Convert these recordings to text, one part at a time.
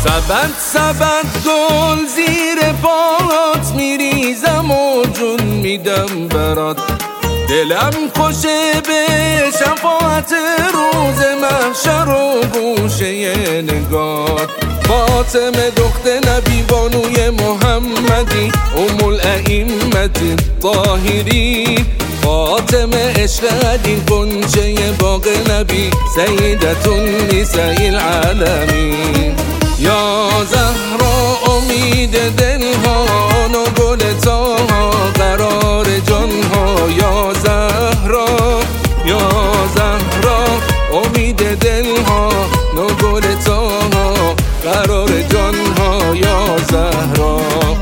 سبد سبد گل زیر پات میریزم و جون میدم برات، دلم خوشه به شفاعت روز محشر و گوشه نگات. فاطمه دختر نبی بانوی محمدی، ام الائمة الطاهرین، فاطمه عشق علی غنچه باغ نبی، سیدة النساء العالمین. یا زهرا امید دلها، نو گل تاها قرار جانها. یا زهرا یا زهرا امید دلها، نو گل تاها قرار جانها. یا زهرا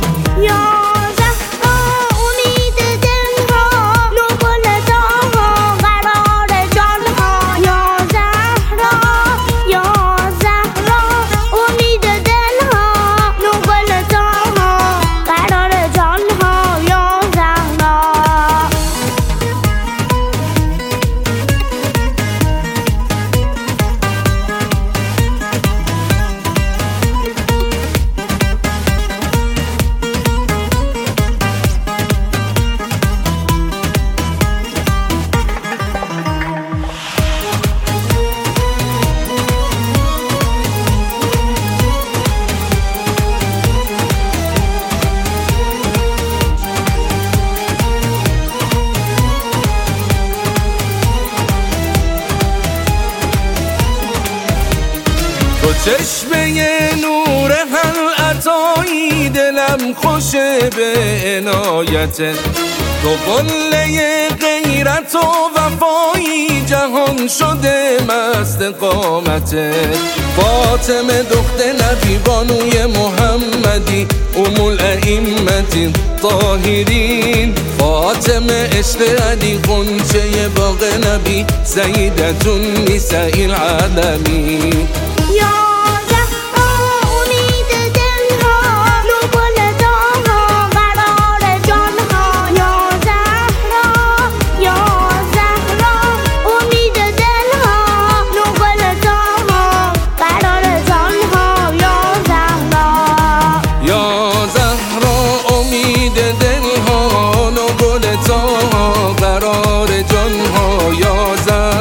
چشمه نور هر عطایی، دلم خوشه به عنایتت. تو قله غیرت و وفایی، جهان شده مست قامتت. فاطمه دختر نبی بانوی محمدی، ام الائمة الطاهرین، فاطمه عشق علی غنچه باغ نبی، سیدة النساء العالمین.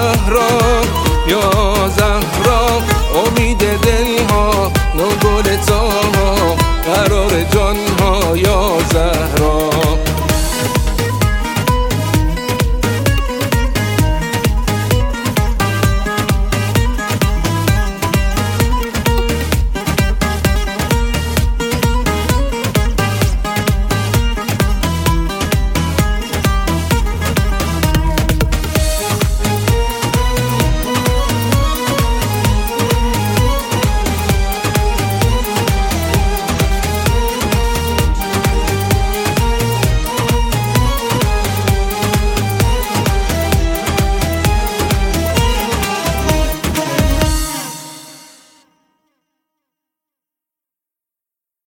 یا زهرا امید دلها، نو گل